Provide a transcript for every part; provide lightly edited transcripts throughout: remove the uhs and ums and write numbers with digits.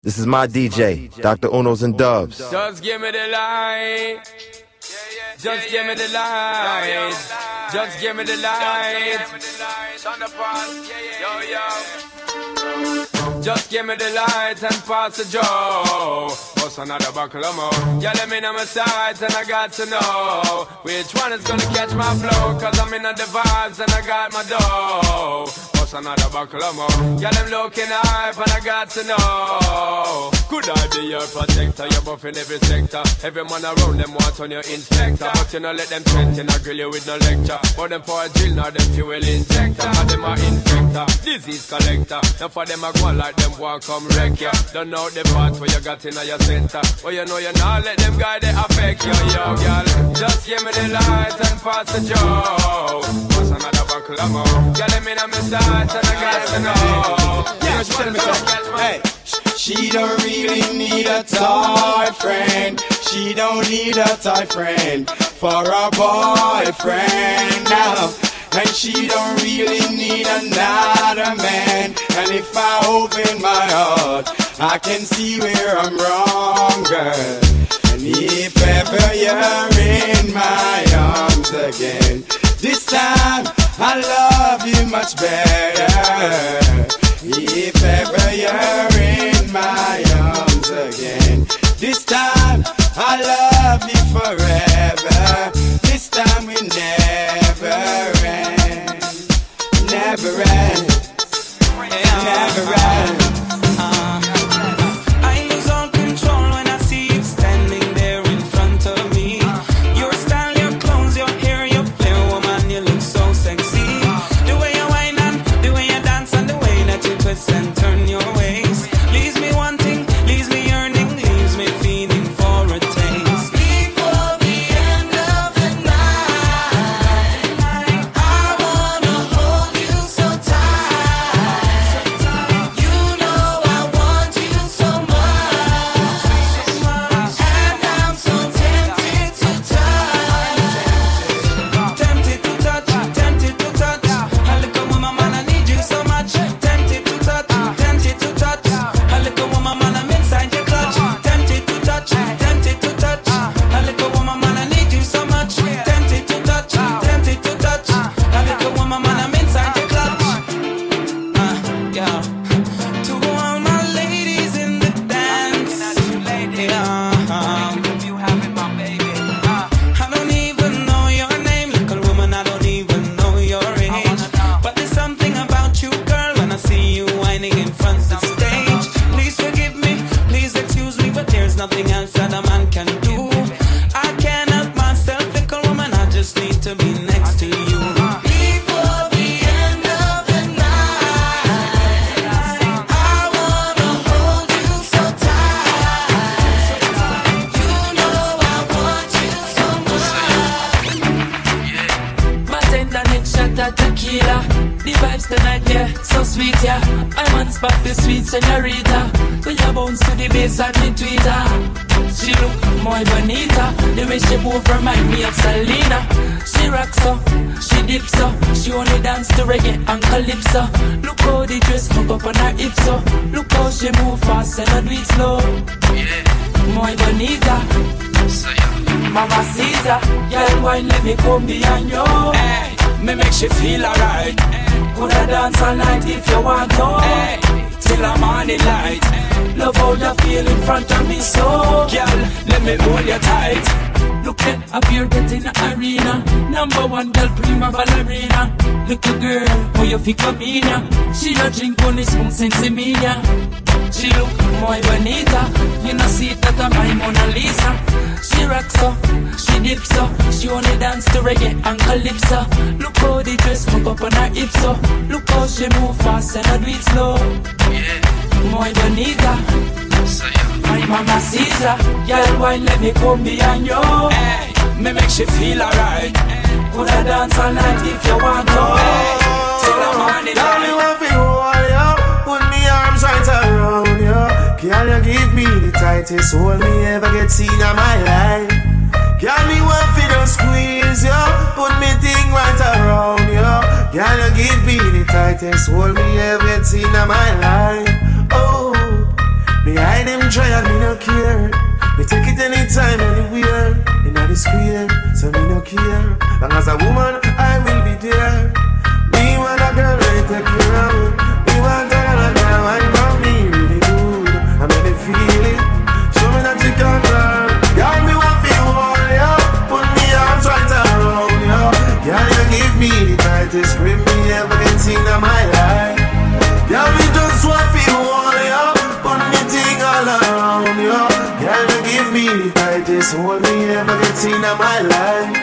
This is my DJ, Dr. Unos and Dubs. Just give me the light. Just give me the light. Just give me the light. Just give me the light and pass the joe. What's another buckle of more? Yeah, let me know my sights and I got to know which one is gonna catch my flow. Cause I'm in the vibes and I got my dough. What's another buckle of more? Yeah, them looking hype and I got to know. Could I be your protector? You're buffing every sector. Every man around them want on your inspector. But you know let them threaten, I grill you with no lecture. But them for a drill, now them fuel injector. Now them are infector, disease collector. Now for them I go like them want come wreck ya. Don't know the part where you got in your center. Well you know you not let them guy they affect you, yo girl. Just give me the light and pass the joe. What's another buckle of more? Girl, let me know my sights and I got to know. Yeah, she tell me so. Hey. She don't really need a toy friend. She don't need a toy friend for a boyfriend now. And she don't really need another man. And if I open my heart, I can see where I'm wrong, girl. And if ever you're in my arms again, this time I love you much better. If ever you're in my arms again, this time I love you forever. This time we never end, never end, never end. I lose all control when I see you standing there in front of me. Your style, your clothes, your hair, your flair, woman, you look so sexy. The way you whine and the way you dance and the way that you twist and turn your waist leaves me wanting, leaves me yearning, leaves me feeling for a taste. Before the end of the night, I wanna hold you so tight. You know I want you so much, and I'm so tempted to touch. Tempted to touch, tempted to touch. A little woman, man, I need you so much. Tempted to touch, tempted to touch. A little woman, man, I'm inside your clutch. Tempted to touch, tempted to touch. A little woman, man, I need you so much. Tempted to touch, tempted to touch. A little woman, man, I'm inside your clutch. Yeah. To all my ladies in the dance. Yeah. I don't even know your name, little woman. I don't even know your age. But there's something about you, girl, when I see you whining in front of the stage. Please forgive me, please excuse me, but there's nothing else that a man can do. I can't help myself, little woman. I just need to be next to you. Before the end of the night, I wanna hold you so tight. You know I want you so much. My tender neck shot at tequila. The vibes tonight, yeah, so sweet, yeah. I'm on spot the sweet señorita. When you bounce to the bass and the tweeter, she look muy bonita. The way she move remind me of Selena. She rocks so, she dips so. She only dance to reggae and calypso. Look how the dress hook up on her hips so. Look how she move fast and I do it slow. Muy bonita, Mama Caesar. Girl, wine, let me come behind you. Hey, me make she feel alright. Coulda dance all night if you want to. Hey, till the morning light. Love how you feel in front of me so. Girl, let me hold you tight. Look at up here getting the arena. Number one girl, prima ballerina. Little girl, how you feel come in ya. She don't drink only spoon since me ya. She look muy bonita. You know see that I'm my Mona Lisa. She rocks so, she dips so. She only dance to reggae and calypso. Look how the dress hook up on her hips so. Look how she move fast and I do it slow. Muy bonita, my Mama Caesar. Girl, wine, let me come behind you. Hey, me make she feel alright. Coulda dance all night if you want to. Hey, till the morning Tell me light. what you want, yo. Put me arms right around you. Can you give me the tightest hold me ever get seen in my life? Can me want for the squeeze, yo. Put me thing right around you. Can you give me the tightest hold me ever get seen in my life? Oh, me Me hide them try and me no care. Me take it anytime, anywhere. In the square, so me no care. Long as a woman, I will be there. Me want a girl ready to take care of me. Me want a girl and love me really good. I make me feel it. Show me that you can learn. Girl, me want feel all ya. Put me arms right around ya. Girl, you give me the tightest grip me ever get seen in my life. Girl, me just want feel all ya. Put me thing all around ya. Girl, you give me the tightest hold me ever get seen in my life.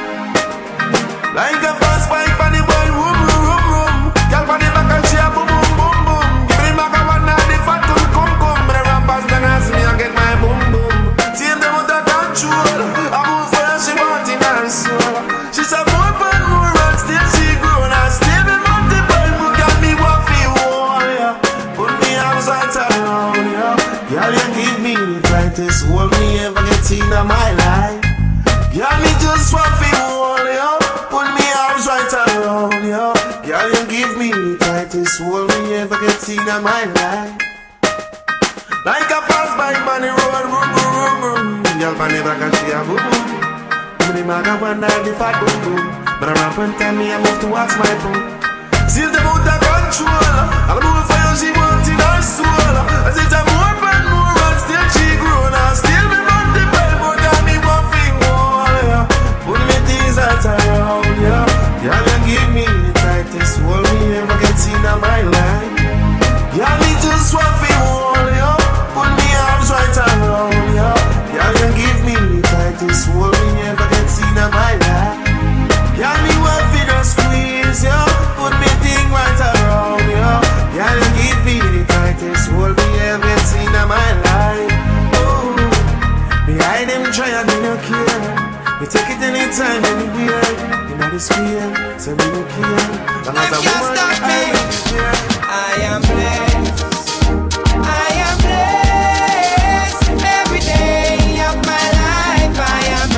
Like a fast bike on the boy, room, room, room, room. Girl, on the back and she a boom, boom, boom, boom. Give me back a one now, the fat to come, come. But the rappers then ask me, I get my boom, boom. See them out of control. I move for her, she want in her soul. She said more and more, and still she grown. And still me multiply, more got me what feel all, yeah. Put me arms right around, yeah. Girl, you give me the tightest hold me ever get seen in my life. Girl, me just want feel all, yeah. Put me arms right around, yeah. Girl, you give me the tightest hold me ever get seen in my life. Like a fast bike on the road, boom, boom, boom, boom. Girl, on the back and she a boom, boom. Give me maga one night, the fat boom, boom. But I rap and tell me I move to watch my boom. See them out of control. I'll move for you, she want in her soul. I said I'm more and more, and still she grown. And still me multiply, more than me one thing more, yeah. Put me things out around, yeah. Girl, you give me the tightest hold me ever get seen in my life. Girl, me just want to hold you. Put me arms right around you. Girl, you give me the tightest hold me ever get seen in my life. Girl, me want to just squeeze you. Put me thing right around you. Girl, you give me the tightest hold me ever get seen in my life. Oh, behind them try and me no care. Me take it anytime, anywhere. In the square, so me no care. And as a woman, I am blessed. I am blessed. Every day of my life I am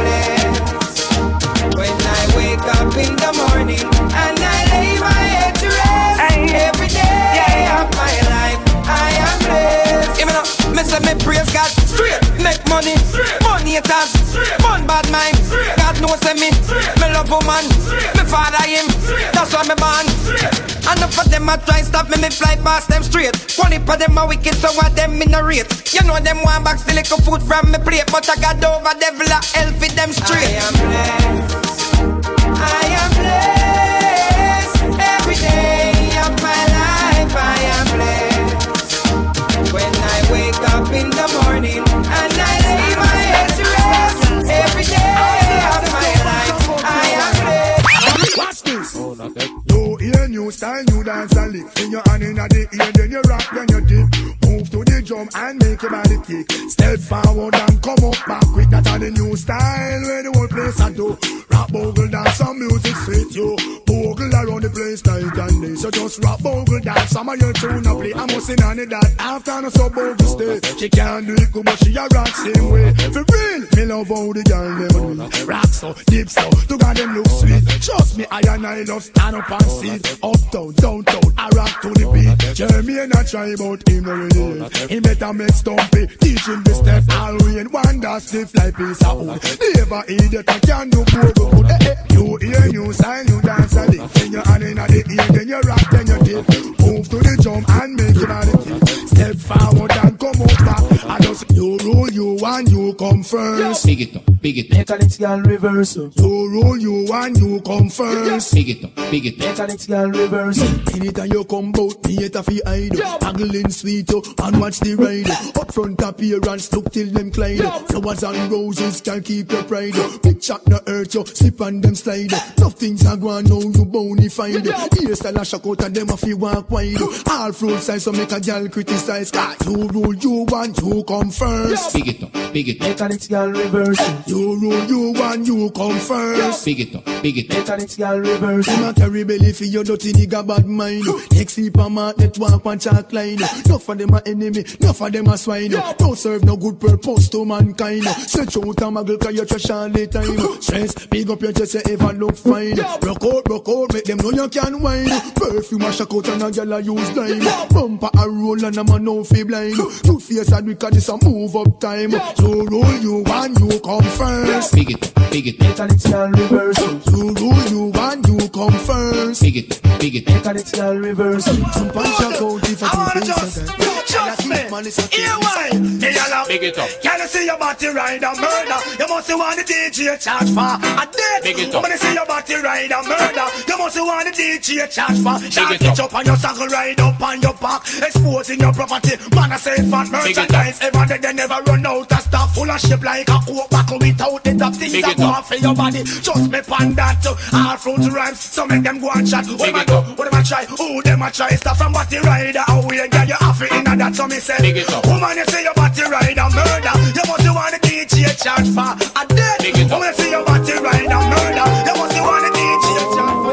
blessed. When I wake up in the morning and I lay my head to rest. Every day of my life I am blessed. Give me up, me say me praise God straight. Make money, money haters, fun bad mind. God knows me love woman. Me father him, that's why me born. Enough of them a try stop me fly past them straight. One heap of them a wicked, so what them in a rate. You know them want back still little food from me plate, but I got over devil a hell for them straight. I am blessed. I am blessed. Every day of my life I am blessed. When I wake up in the morning and I lay my head to rest. Every day of my life I am blessed. Watch this. Oh, not that. New style, new dance and lick. In your hand in the ear, then you rock, then you dip. Move to the drum and make your body kick. Step forward and come up back quick. That's the new style where the whole place I do. Rap, bogle, dance, some music fit you. Bogle around the place night and day. So just rap, bogle, dance, some of your tune a play. I'm missing on it that after no so bogle stay. She can't do it good, but she a rock same way. For real, me love how the girl never do. Rock so, dip so, to got them look sweet. Trust me, I and I love stand up and sit. Uptown, downtown, I rock to the beat. Jeremy and I try about him already. He better make stumpy, teach him the step. All we in one that stiff like piece of wood. Never idiot, I can do pogo good. You hear, you sign, you dance a lick. Then you hand in the ear, then you rock, then you dip. Move to the jump and make your body kick. Step forward and come up back. I just, you rule, you and you come first. Big it up, big it up. Mechanics girl reverse. You rule, you and you come first. Big it up, big it up. Mechanics girl reverse. Anytime you come bout, theater fi hide. Haggling sweet and watch the ride. Up front appearance, look till them glide. Flowers and roses can keep your pride. Big chat no hurt you, slip on them slide. Nothing's a go on now, you bonafide. Hairstyle a shock out and them a fi walk wide. All fruit size so make a girl criticize. You rule, you and you come first. Big it up, big it up. Mechanics girl reverse. You rule, you want, you come first. Big it up, big it up. Mechanics girl reverse. You not carry belly for your dirty nigga bad mind. Next supermarket network and chalk line. Enough of them are enemy, enough of them are swine. Don't serve no good purpose to mankind. Stretch out a muggle cause you trash all the time. Stress, big up your chest, you ever look fine. Rock out, make them know you can whine. Perfume a shock out and a girl a use lime. Bumper a roll and a man no fee blind. Two face and because this a move up time. So roll you want, you come first. Big it up, big it up. Mechanics girl reverse. So roll you want, you come first. Big it up, big it up. Mechanics girl reverse. Some punch a coat if I wanna just me. Here why? Big it up. Can you see your body ride and murder? You must want the DJ charge for a dead. Big it up. When you see your body ride and murder, you must want the DJ charge for. Shall it up. catch up on your saddle, ride up on your back, exposing your property. Man, I say fat merchandise. Ever they never run out of stuff full of shit like a coke buckle without the top things that go for your body. Just me pan that all fruits rhymes, so make them go and chat. What them a go? What them a try? Who them a try? Stuff from body rider, how we get you off it in that. So me say, woman, you say your body rider murder, you must want the DJ charge for a dead. Woman, you say your body rider murder, you must want the DJ charge for.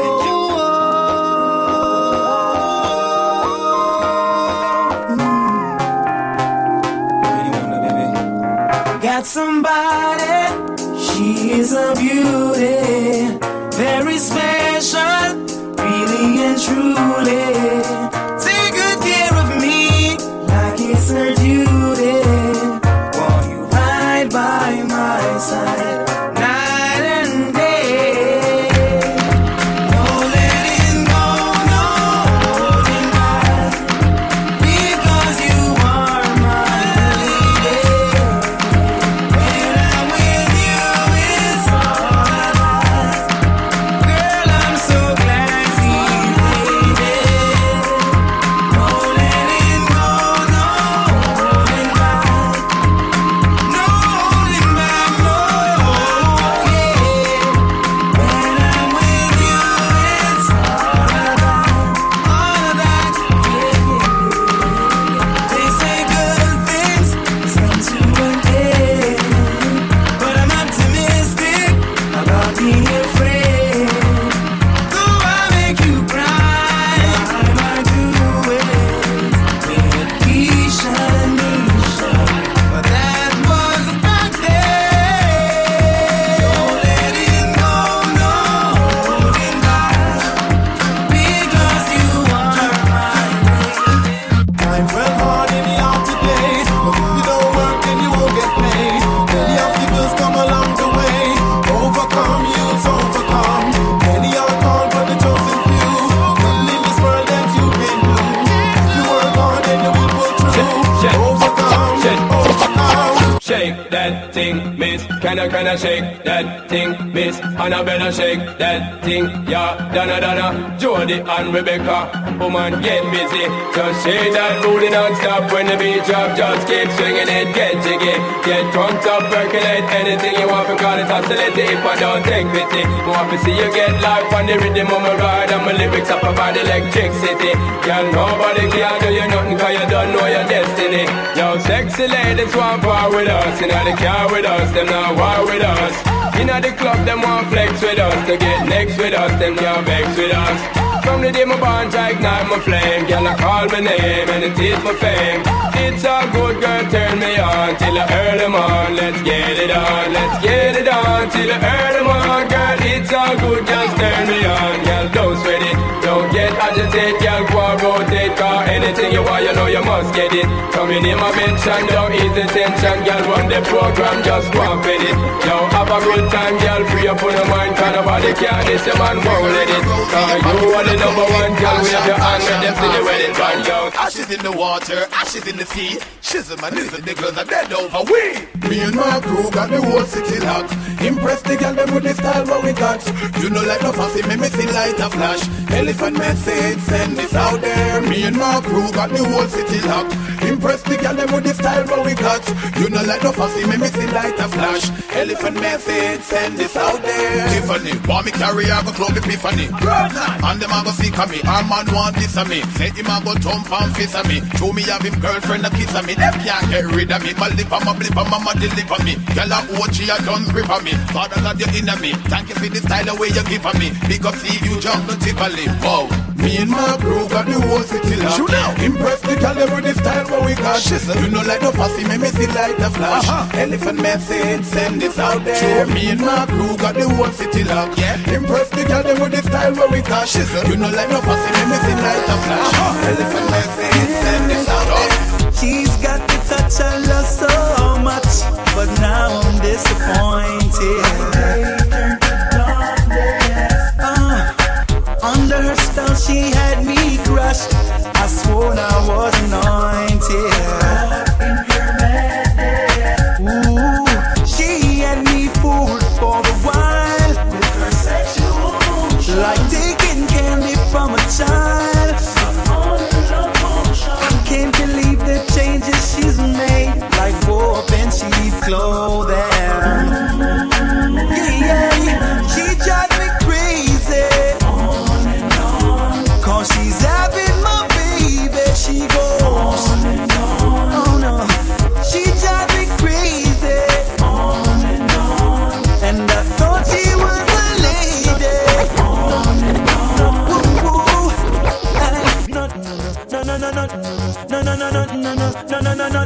Got somebody, she is a beauty, very special, really and truly. Take good care of me, like it's her duty. While you ride by my side, night and day. No letting go, no holding back, because you are my lady. When I'm with you, it's all I got. Girl, I'm so glad we made it. No letting go, no holding back. No holding back, no, yeah. When I'm with you, it's all I got. All of that, yeah. They say good things come to an end, but I'm optimistic about being your friend. Though I make you cry, I do it with Keisha, but that was back then. No letting go, no holding back, because you are my lady. Times well hard in the art today, but if you don't work then you won't get paid. Many obstacles come along the way, overcome, you'll overcome. Many are called but the chosen few, little in this world that you can do. If you work hard then you will pull through, overcome. Shake that thing, miss. Can I shake that thing, miss? Annabella shake that thing, yeah. Donna, Jody and Rebecca, woman get busy. Just shake that booty non-stop when the beat drop. Just keep swinging it, get jiggy. Get drunk up, percolate anything you want because it's hostility if I don't take pity. Want to see you get life on the rhythm of my ride and my lyrics up about electricity. Girl, nobody can do you nothing cause you don't know your destiny. Yo, sexy ladies want war with us. You know the car with us, them not war with us. You know the club, them want flex with us. To get next with us, them can't vex with us. From the day my bond, I ignite my flame. Girl, I call my name and it is my fame. It's all good, girl, turn me on till I earn them on. Let's get it on, let's get it on till I earn them on. Girl, it's all good, just turn me on. Girl, don't sweat it, don't get agitated. Girl, go and rotate, cause anything you want, you know you must get it. Coming in my mention, don't ease the tension. Girl, run the program, just go and fit it. Yo, have a good time, girl, free up on your mind. Cause nobody can, this your man won't let it. Cause you are the number one, girl, we have your hand and them see the wedding band, yo. Ashes in the water, ashes in the sea. Shizzle and lizard, the girls are dead over we. Me and my crew got the whole city locked. Impress the girl them with the style what we got. You know like no fussy, make me see light a flash. Elephant message, send this out there. Me and my crew got the whole city locked. Impress the girl them with the style what we got. You know like no fussy, make me see light a flash. Elephant message, send this out there. Tiffany, want me carry I go club Epiphany. And them a go seek on me. Our man want this of me. Say him a go thump and fist of me. Show me have him girlfriend a kiss of me. Them can't get rid of me. My lip and my blip and mama deliver me. Girl a watch she a done grip on me. Father God you inna me. Thank you for the style the way you give on me. Big up see you jump the Tiffany. Wow. Me and my crew got the whole city locked. Impress the girl with the style what we got. You know like no fussy, make me see like the flash. Elephant message, send this out there. Me and my crew got the whole city locked. Impress the girl with the style what we got. You know like no fussy, make me see like the flash. Elephant message, send this out there. She's got the touch I love so much, but now I'm disappointed. Under her spell she had me crushed. I swore I was anointed. Ooh, she had me fooled for a while, like taking candy from a child. I can't believe the changes she's made, like warp and cheap clothing. Yeah, she drives me crazy. Cause she's having my baby, she goes on and on. Oh no, she drives me crazy on and on. And I thought she was a lady on and on. Woo, woo. No, no, no, no, no, no, no, no, no, no, no, no, no, no, no, no,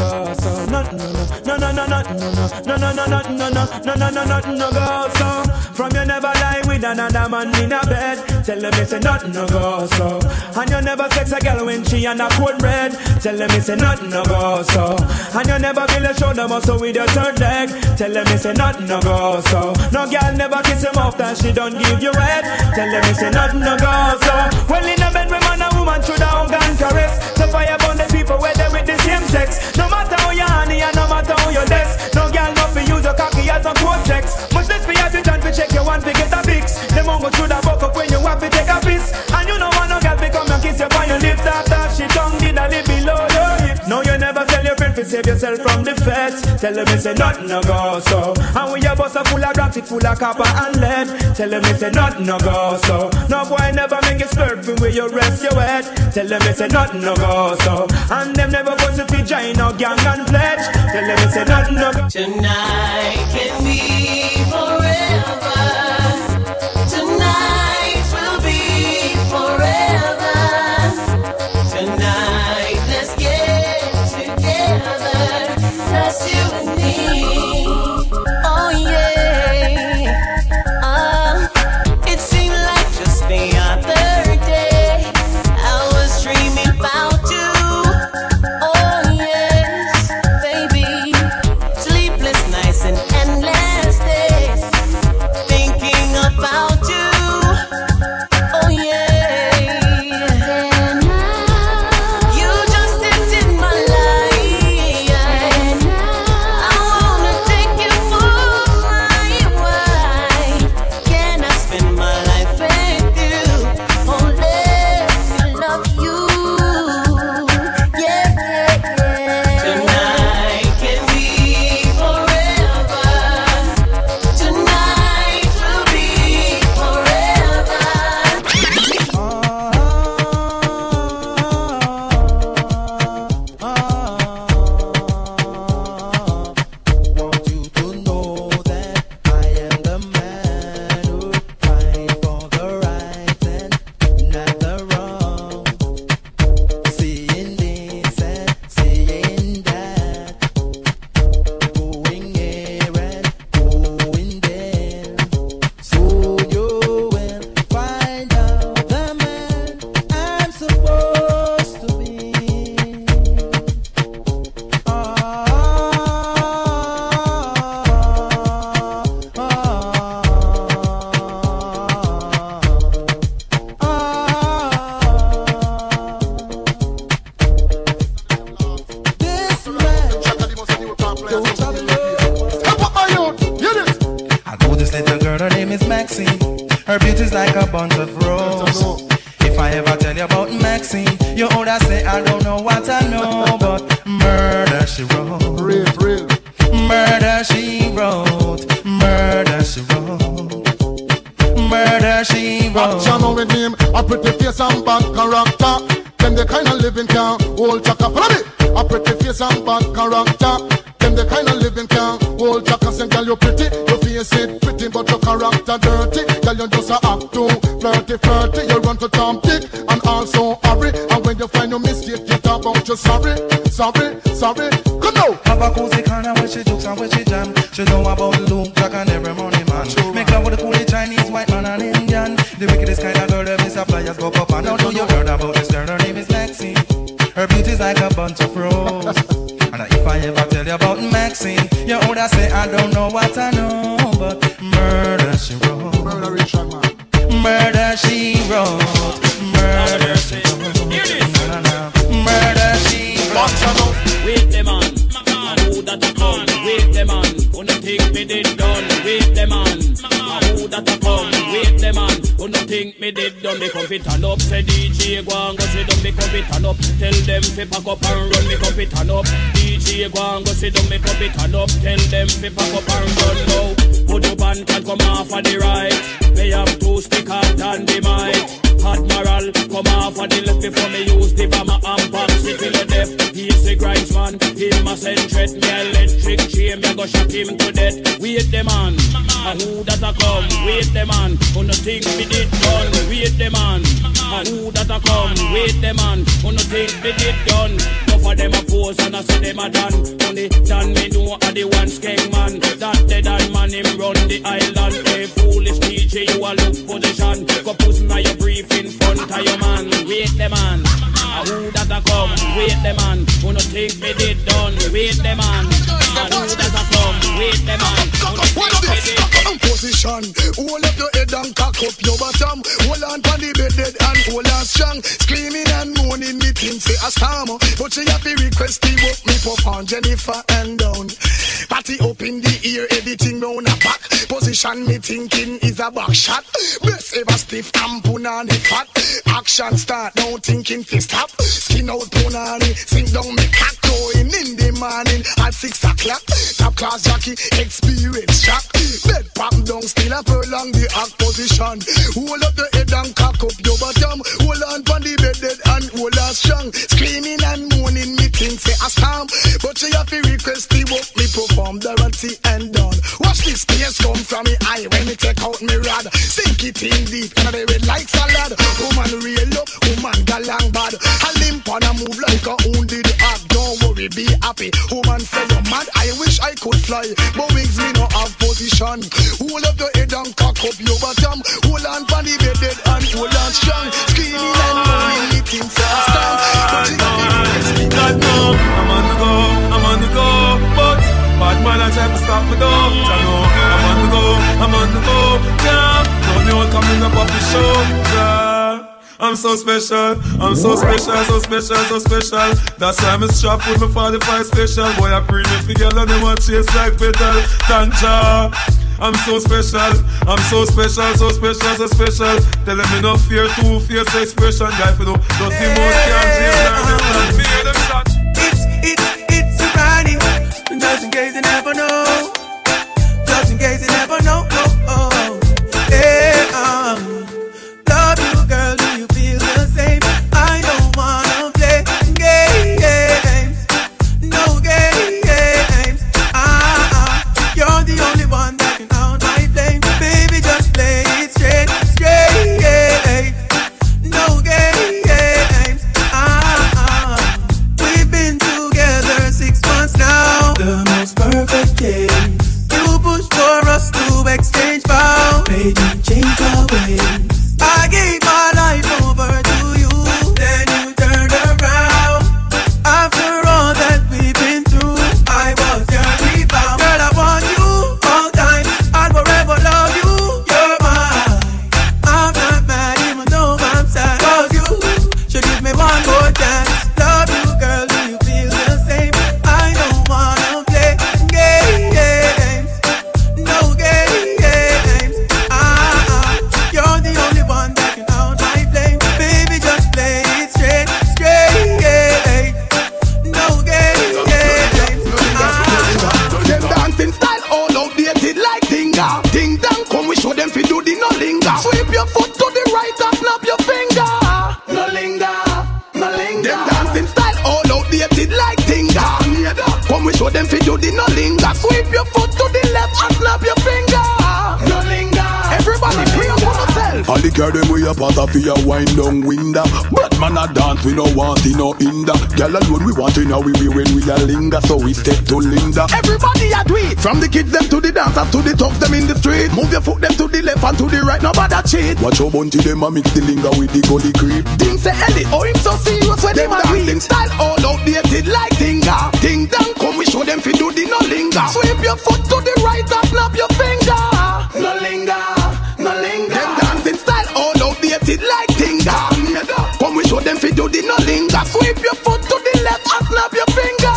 no, go so. From you never lie with another man in a bed. Tell them it's a nothing no go so. And you never sex a girl when she on a cold bread. Tell them it's a nothing no go so. And you never build a shoulder muscle with your third leg. Tell them it's a nothing no go so. No girl never kiss him off that she don't give you head. Tell them it's a nothing no go so. Well in a bed with man and woman through the hug and caress. So fire burn the people where they with the same sex. No matter how you honey and no matter how you less. No girl not for use your cocky as a cortex. Much less for you to try to check your one to get a fix. Them won't go through the buck up when you have to take a piss. And you know want no girl to come and kiss you on your lips. After she tongue did a little below your hips. No you never tell your friend to save yourself from the feds. Tell them it's a nothing no go so. And when your bus are full of rocks, it full of copper and lead. Tell them it's a nothing no go so. No boy never make you slurp from where you rest your head. Tell them it's a nothing no go so. And them never go to fi join no gang and pledge. Tell them it's a nothing no go. Tonight can be forever. Tonight will be forever. Tonight let's get together. That's you and me. Oh yeah. It seemed like just the other day I was dreaming about you. Oh yes, baby. Sleepless nights and endless days thinking about you. Oh yeah. And now you just entered my life. And now I wanna take you for my wife. Can I spend my life with you? Oh, let me love you. Yeah, yeah, yeah. Tonight can be forever. Tonight will be forever. Want you to know that I am the man who fight for the right and not the wrong. Seeing this and seeing that, going here and going there. So you will find out the man I'm supposed to be. This man, don't tell me. I know this little girl, her name is Maxine. Her beauty's like a bunch of roses. If I ever tell you about Maxine, you would say I don't know what I know, but murder she wrote. Real. Murder she wrote. Murder she wrote. Murder she wrote. Action with him, a pretty face and bad character. Them the kind of living can hold chaka. Follow me. A pretty face and bad character. Them the kind of living can hold chaka. Say girl you pretty, your face it pretty, but your character dirty. Girl you just a act too flirty. You run to Tom Dick and also hurry. And when you find your mistake, you talk about you sorry. Come now. Have a cozy corner where she jokes and where she jam. She know about Luke, Jack and every money man. Make love with the coolie Chinese, white man and Indian. The wickedest kind of girl them is a flyers go up and now do you heard about this girl? Her name is Maxine. Her beauty's like a bunch of roses. And if I ever tell you about Maxine, you would say I don't know what I know, but murder she wrote. Murder Richard man. Murder she wrote. Murder she wrote. Murder she wrote. Wait them on, who that a come? Wait them on, who no think me did done? Wait them on, who that a come? Wait them on, who no think me did done? Me come fit turn up, say DJ go and go sit down. Me come fit turn up, tell them fi pack up and run. Me come fit turn up, DJ go and go sit down. Me come fit turn up, tell them fi pack up and run. Now put up and can come off on the right. Me have two stick out and the mic. Admiral, come off on the left before me use the bomber and box it till the death. He's the grinds man, him a send threat. Me electric chain, me go shot him to death. Wait them on, who that a come? Wait them on, who no think me did done? Wait them on, who that a come? Wait them on, who no think me did done? No for them a pose and I say them a done. Only done me know a the one skeng man. That dead and man him run the island. Hey foolish DJ, you a look position. Go push me your brief in front of your man. Wait them on, who that a come? Wait them on, who no think me did done? Wait them on, who that a come? Wait them on, who no think me did done? Position, hold up your head and cock up your bottom. Hold on to the bed dead and hold on strong. Screaming and moaning, me think say a storm. But she have to request the work me pop on Jennifer and down. Party up in the ear, everything round a back. Position me thinking is a back shot. Breast ever stiff and punani fat. Action start now thinking fi stop. Skin out punani, sing down me cock. Going in the morning at 6 o'clock. Top class jockey, experience shock. Bed pop down, still a prolong the act position. Hold up the head and cock up your bottom. Hold on pon the bed dead and hold on strong. Screaming and moaning, me think say a storm. But she have to request the work me perform. Dorothy and done. Watch this tears come from me eye when me take out me rod. Sink it in deep and I red like salad. Woman real up, woman galang bad. I limp on a move like a wounded hog. Don't worry, be happy. Woman say you're mad. I wish I could fly, but wings me no have position. Hold up your head and cock up your bottom. Hold on pon the bed dead and hold on strong. Screaming and moaning, me think say a storm. But you God no, I'm on the go, but bad man I try to stop me though. I know, I'm on the go, yeah. Don't me all coming up off the show, yeah. I'm so special, so special. That's why I'm strapped with my 45 special. Boy, I bring it together, they want chase like petal. Tanja, I'm so special, so special. Tell them me no fear, too fierce expression. Guy, for no, don't see more can't fear them shot. It's a Friday, just in case you never know. Just in case you never know. Love you, girl, do you feel the same? I don't wanna play games, no games. You're the only one that can out my flame. Baby, just play it straight. No games. We've been together 6 months now. The most perfect day do the no linger. Sweep your foot to the left and snap your finger. No linger. Everybody pray for yourself. All the girl them we a part of your wind down window. But man a dance we no want in no hinder. Girl alone we want in our we when we a linger. So we step to Linda. Everybody a do it. From the kids them to the dancers to the tough them in the street. Move your foot them to the left and to the right. Nobody cheat. Watch your bunty them a mix the linger with the gully creep. Things say Ellie, oh him so serious when them a read. Style all outdated like Tinga. Ding dong come we show them fi do the no linger. Sweep your foot to the right and snap your finger. No linger, no linger. Them dancing style all outdated like Tinga. Come we show them fi do the no linger. Sweep your foot to the left and snap your finger.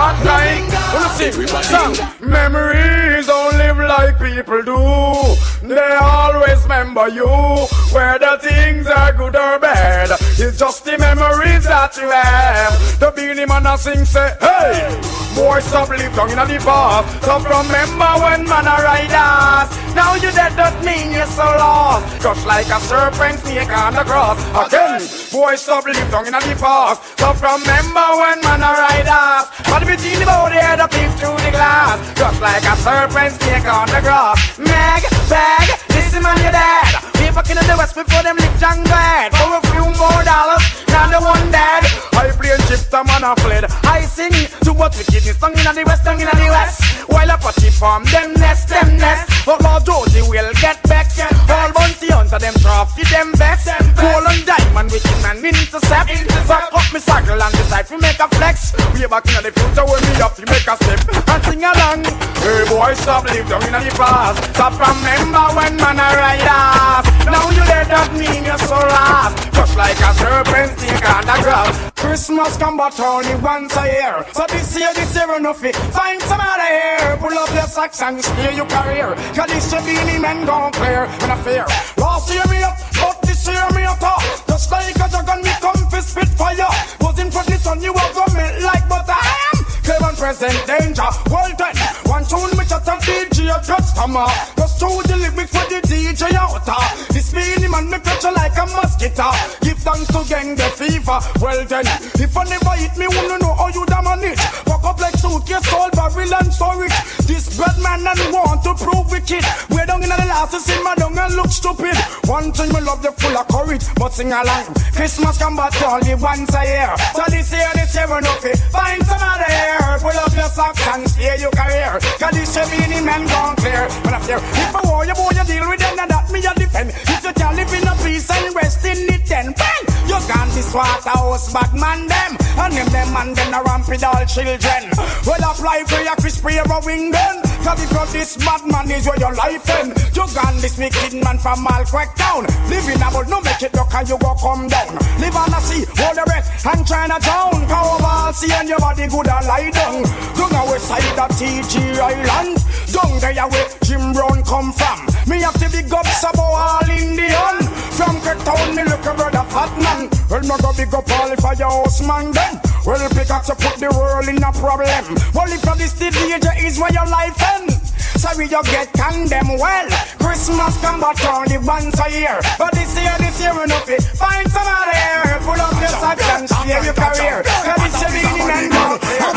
Memories don't live like people do. They always remember you. Whether things are good or bad, it's just the memories that you have. The Beanie Man a sing say, hey, boy stop live down in the past. Stop remember when man a ride us. Now you dead don't mean you're so lost. Just like a serpent snake on the cross. Again, boy stop live down in the past. Stop remember when man a ride us. But we think about the head up through the glass. Just like a serpent snake on the grass. Meg, bag, listen man you're dead. People in the west before them live jungle head. For a few more dollars, now the one dead. I play shifter man a fled. I sing to what wickedness song in the west, song in the west. While a party farm, them nest. But Lord Josie will get back. All bounty hunter, them trophy, them best. Gold and diamond, wicked man intercept. Back up me circle and decide to make a flex. We back in the future when we have to make a step and sing along. Hey boy, stop live down in the past. Stop remember when man a ride off. Now you let that mean you're so lost. Just like a serpent snake on the grass. Christmas come but only once a year. So this year enough it. Find some other here. Pull up your socks and steer your career. Cause this should be any man gone clear when I fear. Last year me up, but this year me up. Just like a dragon me come for spit fire. Was in front of the sun you have to melt like butter. Clear and present danger. Well done. One tune me chat and DJ a customer. Just to the lyrics for the DJ out. This Beanie Man me catch like a mosquito. Give thanks to gang the fever. Well then, if I never hit me, wanna know how you damn on it. Walk up like suitcase, all barrel and storage. This bad man and want to prove wicked. We're down in the last to see my dung and look stupid. One thing me love you full of courage, but sing along. Christmas come but only once a year. So this year enough it. Find some other here. Pull up your socks and steer your career. Cause this should be any man gone clear. But after, if I war you, boy, you deal with them, and that me a defend. If you can live in a peace and rest in the tent, bang! You can't this Waterhouse bad man them. And them and them a ramp with all children. Well, apply for your crispy or wing gun. Cause if you're this bad man is where your life end. You gone this wicked man from Malquack town. Living about no make it look and you go come down. Live on the sea, hold the breath and try to drown. Cover all sea and your body good and lie down. Down our side of TG Island. Down there where Jim Brown come from. Me have to big up some all Indian. From Cape Town me look a brother fat man. Well no go big up all if I your house man then. Well pickaxe to put the world in a problem. Well if you this the danger is where your life end. Sorry you get condemned well. Christmas come but only once a year. But this year enough it. Find some other here. Pull up your socks and steer your career. Cause this should be the man go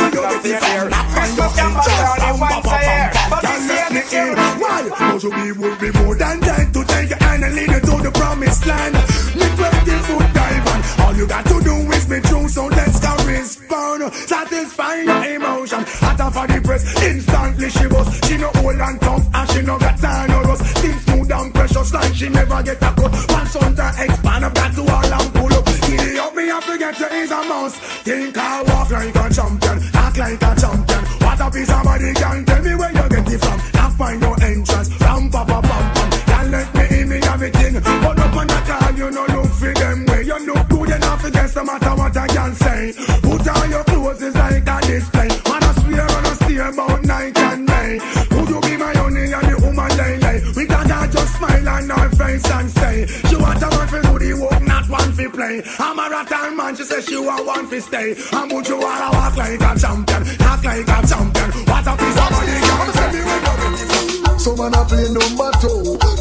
clear. Christmas come but only once a year. But this year enough it. We would be more than dead to take your hand and lead you to the promised land. Me 20-foot diamond. All you got to do is be true, so let's go respond. Satisfy your emotion. Hotter for the press, instantly she was. She no old and tough, and she no got time or us. Things smooth and precious like she never get a cut. One son to expand up that to all and pull up. Giddy up, me have to get you is a mouse. Think I walk like a champion, act like a champion. What a piece of body can tell me where you get it from. Now find your entrance, ram pa pa pam pam. Can't let me in me everything. But up on the car, you no look for them way. You look good enough against no matter what I can say. Put on your clothes, it's like a display. Man, I swear on a steer about night and day. Would you be my honey and the woman lay? We got her just smile on her face and say, she want a man for do the work, not one for play. I'm a rattan man, she says she want one for stay. And would you wanna walk like a champion, act like a champion? What a piece of money, can't tell me where you're. So man I play number two. No man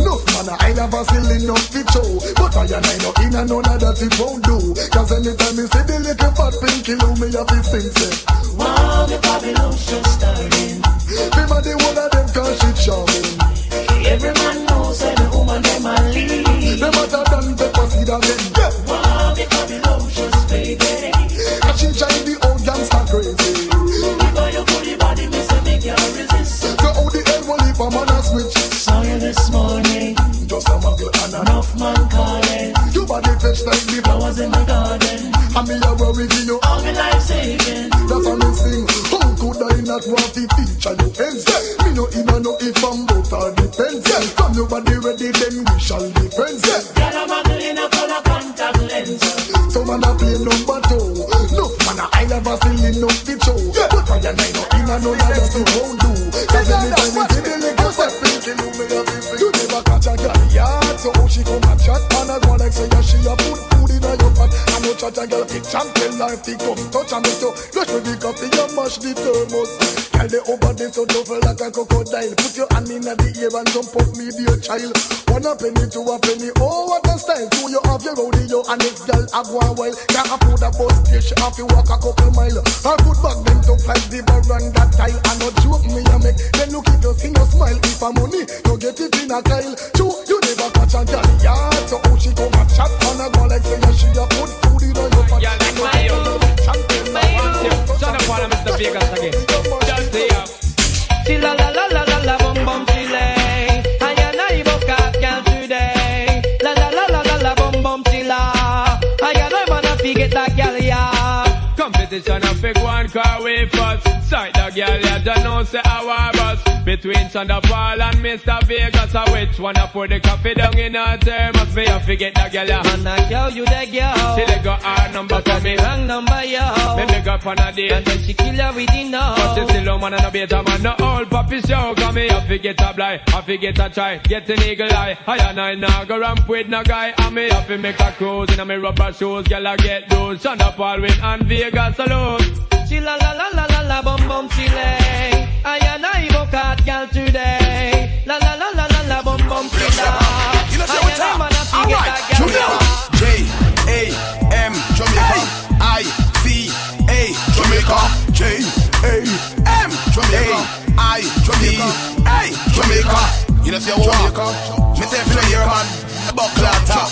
man, I never still enough to show. But I know in and none of that it won't do. Cause anytime you see the little fat pinky low, me have to sing say, wow, the Babylon show starting. Remember the one of them cause she charming. Every man knows that the woman them a lead. Them other than pepper seed again. Wow, the Babylon show baby. And she drive the old gangster crazy. Because you put the body, me say me can't resist. So how the hell will leave a man a switch? Saw you this morning. Just a muggle and enough man calling. You body fresh like the flowers in my garden. And me a worry to you. All my life saving. That's how me sing. How could I not want to teach and defense? Me no even know if I'm both or depends. From your body ready then we shall defend. Got a muggle in a color contact lens. So man a play number 2. Look man I never still enough to show. But I know in and know that you won't do. Cause anytime you see the little step thinking you me a be you never catch a girl yard. So how she come and chat and I go like say yeah she a put food in her pot. I know chat a girl fit champion life to come touch and make you rush with the coffee you mash the thermos. Girl they over there so tough like a crocodile. Put your hand in the ear and jump up me dear child. 1 penny to a penny, oh what a style. Do you have your rodeo and this girl a go a while. Can't afford a bus station, she have to walk a couple mile. Her foot back them to like the veranda tile. And no joke me a make, then look at you sing a smile. If a money, you get it in a Kyle. True, you never catch a girl yard. So how she come and chat and a go like say yeah she a put food in her pot. Yeah, like my own. Shut up on Mr. Vegas again. Just say up. She la la la la la la bum bum she lay. I and I book up girl today. La la la la la la bum bum she la. I and I wanna forget that girl yeah. Competition a big one car way first. Sight the girl ya don't know say our bus. Between Shonda Paul and Mr. Vegas, which one I put the coffee down in her thermos? Me I forget the girl ya. And I girl you the girl. She let go her number for me. Wrong number yo. Me make up on a day. And then she kill her with the no. But she still a man and a beta man. No old puppy show. Cause me I forget a blind. I forget a try. Get an eagle eye. I and I now go ramp with no guy. And me have to make a cruise in me rubber shoes. Girl I get those. Shonda Paul with and Vegas alone. She la la la la la la bum bum she lay. I and I book out girl today. La la la la la la bum bum she la. You know what's up? Alright, J-A-M Jamaica, I-C-A Jamaica, J-A-M Jamaica, I-C-A Jamaica. You know see Jamaica? Me say if you hear man, buckler top,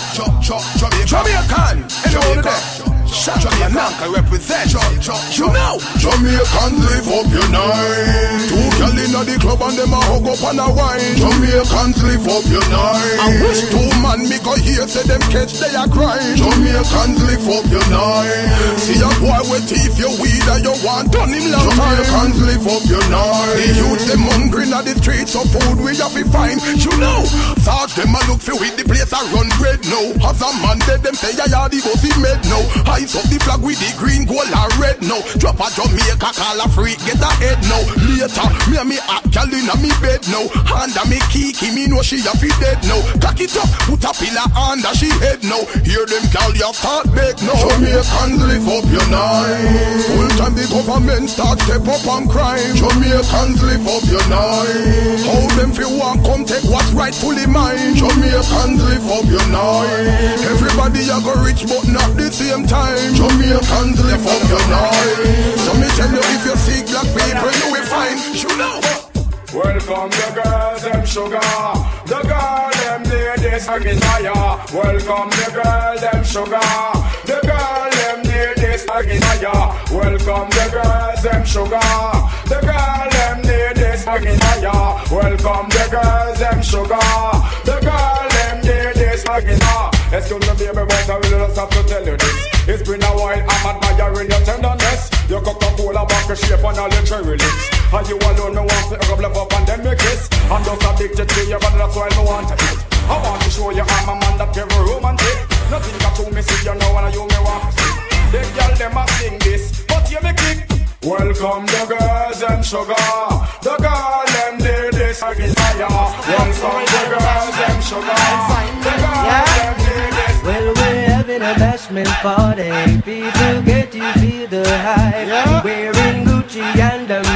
Jamaican, Jamaica. Jamaican represent. You know, Jamaicans live up unite. 2 girl inna the club and them a hug up and a wine. Jamaicans live up unite. I wish 2 man me go hear say them catch they a crying. Jamaicans live up unite. See a boy with teeth you weed and you want on him long time. Jamaicans live up unite. The youth them hungry inna the streets so food we have to find. You know, thought them a look for with the place a run bread now. As a man dead them say ya ya the go see med now. Ice up the flag with the green, gold and red now. Drop a Jamaica, call a freak, get a head now. Later, me and me a gal inna me bed now. Under me kiki, me know she a fi dead now. Cock it up, put a pillar under she head now. Hear them gal ya start beg now. Jamaicans live up unite. Full time the government start step up and crime. Jamaicans live up unite. How them fi want come take what's rightfully mine. Jamaicans live up unite. Everybody a go rich but not the same time. Jamaicans live up unite. So me tell you if you see black people you will find. You know. Welcome the girls, them sugar. The girl, them ladies, again fire. Welcome the girl, them sugar. The girl, them ladies, again fire. Welcome the girls, them sugar. The girl, them ladies, again fire. Welcome the girls, them sugar. The girl, them ladies, again fire. Excuse me, baby, but I really just have to tell you this. It's been a while, I'm admiring your tenderness. Your Coca-Cola back a shape and all your cherry lips. And you alone, me want to rub love up and then me kiss. I'm just addicted to you, but that's why me want to eat. I want to show you I'm a man that very romantic. Nothing got to me, see you know when you me want to see. The girl, them a sing this, but you me kick. Welcome the girls, them sugar. The girl, them ladies, again fire. Welcome the girls, them sugar. The girl, them ladies. Well, we're having a bashment party. People get you feel the hype. Wearing Gucci and the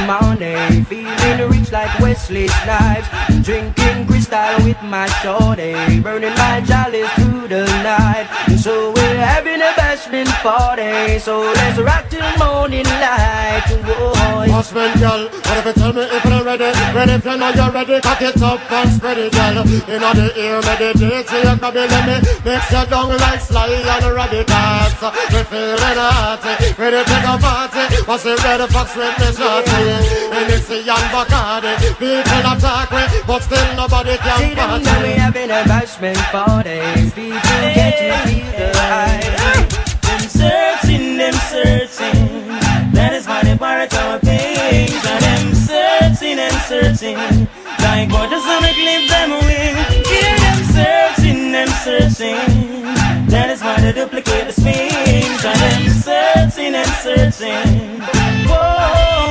morning, feeling rich like Wesley Snipes, drinking crystal with my shorty, burning my jollies through the night. So we're having a bashment party, so let's rock till morning light. Husband, girl, what if you tell me if you're ready? Ready if you know you're ready, cock it up and spread it, girl. You know the ear, meditate, so you can be let me mix your down like Sly and Robbie Cox. We feeling hot, ready to take a party. What's the red fox with me shorty? And it's the young Bacardi. People attack me, but still nobody can party. Now we having a bashment party. People get to feel the hype. Them searching. That is why they borrowed our things. And them searching and searching. Like what does gonna clip them away? Hear them searching. That is why they duplicate the swings. And them searching and searching. Whoa.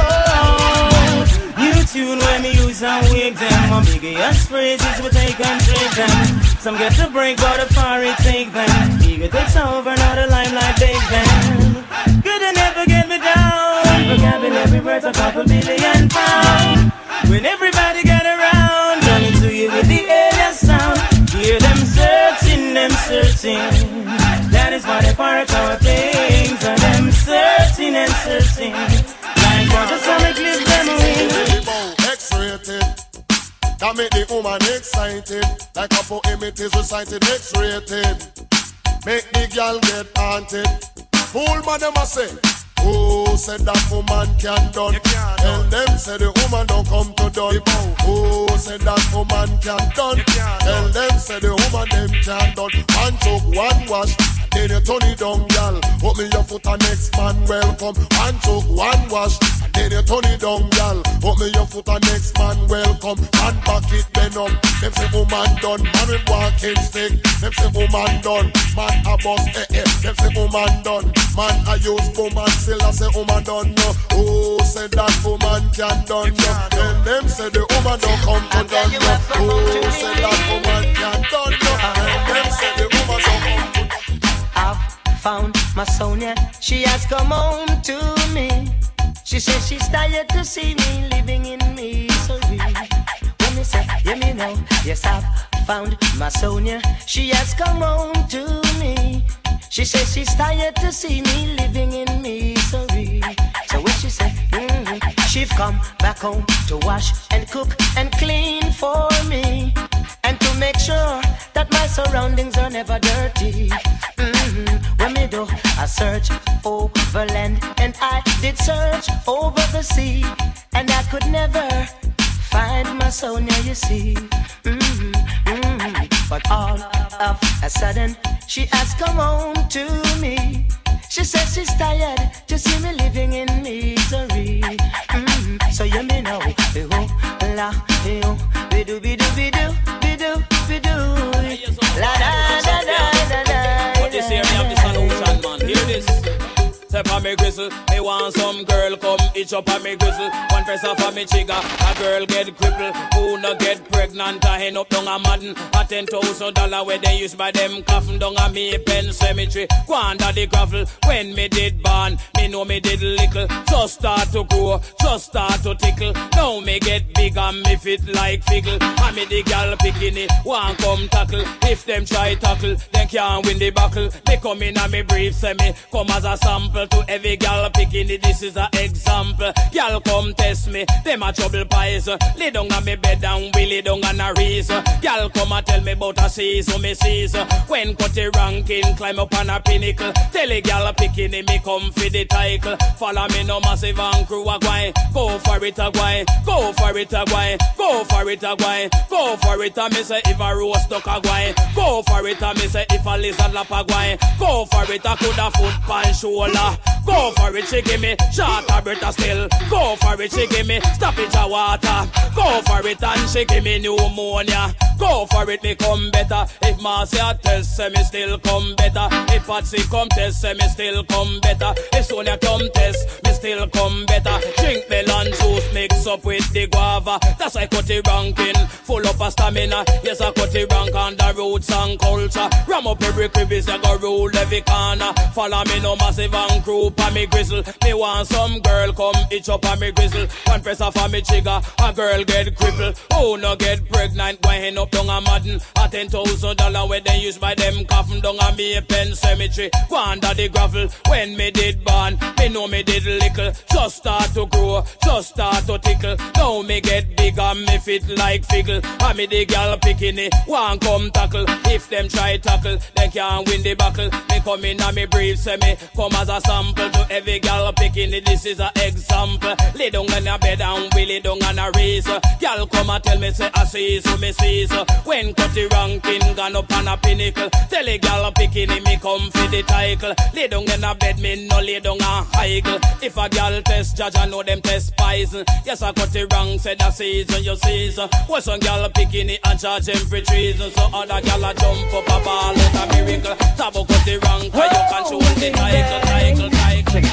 New tune when me use and wake them. My biggest phrases we take and trade them. Some get to break but the far it take them. Ego takes over, now the limelight take them. Good to never get me down. Vocabulary worth a couple million pounds. When everybody get around, coming to you with the alien sound. Hear them searching. That is why they pirate our things. And them searching. Like what the sun clip them away. X-rated. That make the woman excited. Like a poem it is recited. X-rated. Make the girl get haunted. Fool man them a say, who said that woman can't done? Tell them say the woman don't come to done. Who said that woman can't done? Tell them say the woman them can't done. One choke, one wash, then you turn it down, girl. Put me your foot and next man welcome. One choke, one wash, then you turn it down, girl. Put me your foot and next man welcome. And back it then up. Them say woman done, man with walking stick. Them say woman done, man a boss, Them say woman done, man a use woman. Still I say woman done no. Who said that woman can done no? Then them say the woman don't come to done no. Who said that woman can done no? Then them say the woman don't come to. I've found my Sonia, she has come home to me. She says she's tired to see me living in misery. When me say, yeah me know, yes I've found my Sonia, she has come home to me. She says she's tired to see me living in misery. So what she say? She've come back home to wash and cook and clean for me, and to make sure that my surroundings are never dirty. When me do I search over land, and I did search over the sea, and I could never find my Sonia, you see. But all of a sudden she has come home to me. She says she's tired to see me living in misery. So you me know, la, bidu, la da. But this here me have the solution, man. Hear this. Step on me grizzle, me want some girl come itch up on me grizzle. One press off on me trigger, a girl get crippled. Who no get pregnant, I end up down a madden. A $10,000 where they use by them coffin down a me pen cemetery. Go under the gravel, when me did born, me know me did little. Just start to grow, just start to tickle. Now me get big and me fit like fickle. And me the girl picking it, one come tackle. If them try tackle, they can't win the battle. Me come in and me brief, say me come as a sample. To every gal picking it, this is an example. Gal come test me, them a trouble pies. Lay down on me bed and we lay down on a race. Gal come and tell me about a season, me sees. When cut the ranking, climb up on a pinnacle. Tell a gal picking it, me come for the title. Follow me no massive and crew a guy. Go for it a guy, go for it a guy, go for it a guy, go for it a me say if a roast duck a guy. Go for it a me say if a lizard lap a guy. Go for it a coulda foot pan shoulder. Go for it, she give me short a breath still. Go for it, she give me stoppage of water. Go for it and she give me pneumonia. Go for it, me come better. If Marcia test, say me still come better. If Patsy come test, say me still come better. If Sonia come test, me still come better. Drink melon juice mix up with the guava. That's why cut the ranking, full up of stamina. Yes, I cut the rank on the roots and culture. Ram up every crevice, I go rule every corner. Follow me no massive and group and me grizzle. Me want some girl come itch up on me grizzle. One press off on me trigger, a girl get crippled. Oh, no get pregnant, why hen up down a madden. A $10,000 where they use by them coffin down a me pen cemetery. Go under the gravel, when me did born, me know me did little. Just start to grow, just start to tickle. Now me get big and me fit like fickle. And me the girl picking it, one come tackle. If them try tackle, they can't win the battle. Me come in and me brief, say me come as a sample to every girl picking it. This is an example. Lay down on a bed and we lay down on a race. Girl come and tell me say I see so me see so. When cut the ranking gone up on a pinnacle. Tell a girl picking it, me come for the title. Lay down in a bed, me no lay down a higgle. If a girl test judge, I know them test poison. Yes, I cut the wrong, said the season, you season. Was some girl picking it and charge him for treason. So other girl a jump up a ball with a miracle. Tabo cut the wrong, cause you control the title.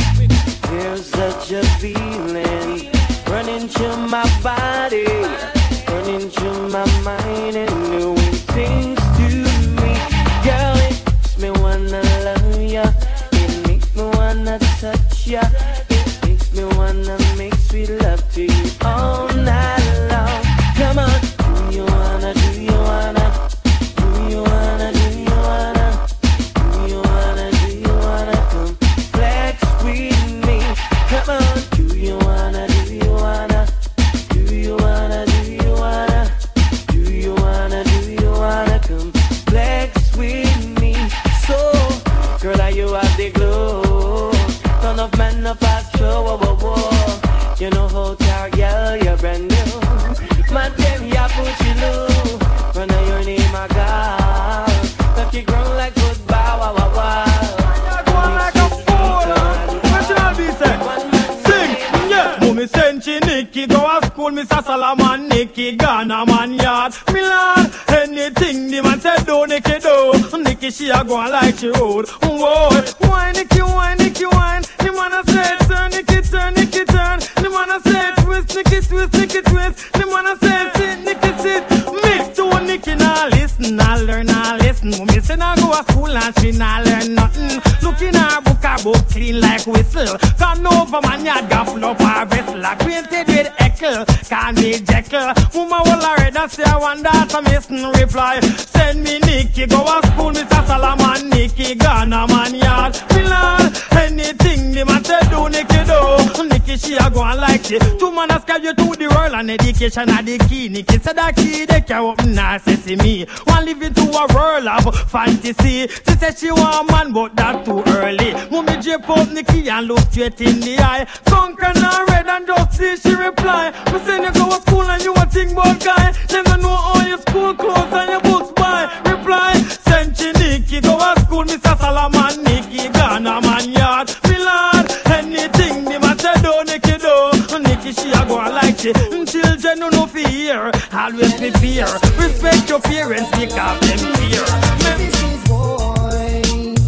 There's such a feeling running through my body, running through my mind, and doing things to me. Girl, it makes me wanna love ya. It makes me wanna touch ya. It makes me wanna make sweet love to you all night long. Come on, do you wanna, do you wanna, do you wanna, do you wanna, do you wanna, do you wanna come flex with me? Come on, do you wanna, do you wanna, do you wanna, do you wanna, do you wanna, do you wanna come flex with me? So, girl, are you have the glow? None of men no pass through, whoa, whoa, whoa. You know how tar, girl, you're brand new. Man, them, ya put you low. Run on your name, my God. Make you grow like goodbye, wow, wow, wow. Going like a fool, what should I be saying? Sing, yeah. Mummy Senchi, Nicky, go to school, Mr. Salaman, Nicky, Ghana, man, yard. Milan, anything the man said, do, Nicky, do. Nicky, she a go like she road. Whoa, why, Nicky, why, Nicky, why? The man a say, turn, Nicky, turn, Nicky, turn. The man a say, twist, Nicky, twist, Nicky, twist. The man a say, sit, Nicky, sit. Mix to Nicky, now listen, now learn, now listen. Mummy say, now go to school and she now learn nothing. Look in her book clean like whistle. Come over, man, you got full up her vessel. Acquainted with Eckle, can't be Jekyll. Woman will already say, I want that a missing reply. Send me Nicky, go to school, Mr. Salaman, Nicky, Ghana, man, yard. Milan, anything the man say do, Nicky, do. Nicky, she a go and like she. Two man ask you to the world and education are the key. Nicky said that key, they can open her sesame. One live into a world of fantasy. She said she want a man, but that too early. Mummy drape up Nicky and look straight in the eye. Sunken and red and just see she reply. Me say you go to school and you a think about guy. Never know all your school clothes and your books buy. Reply, send you Nicky, go to school, Mr. Salaman, Nicky, Ghana, man, yard. Milan, anything the man say do, Nicky, do. Nicky, she a go and like she. Children no no fear, always prepare. Respect your parents because them fear. This is boy,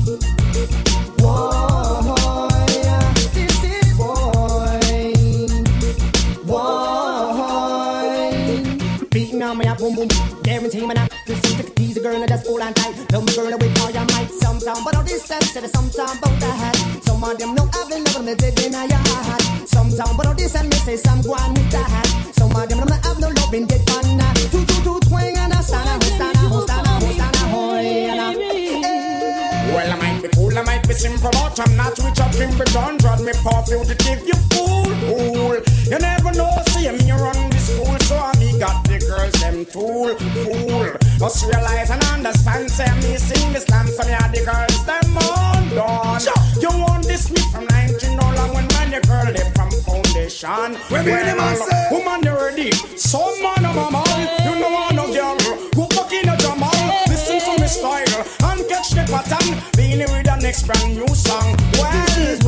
boy. This is boy, boy. Beating on me up, boom boom. Guarantee me not to see the tease a girl and just hold on tight. Love me girl with all your might. Some sound but all this sense, said some sound about the hat. Some of them no have the never me dead in your heart. Some sound but all this and me say some go on with the hat. Some of them no have no love in dead pan. Twang and a sana, well, I might be cool, I might be simple, but I'm not rich up in return. Drop me for fugitive, you fool. You never know, see me run the school, so me got the girls, them fool. Must realize and understand, say me sing this land, so me had the girls, them all done. You want this me from 19 all and when man, the girl, they from foundation. Woman, they ready, some man of my mind, you know I know girl, go back in a drama, listen to me style, and catch the pattern, being with the next brand new song. Well, this is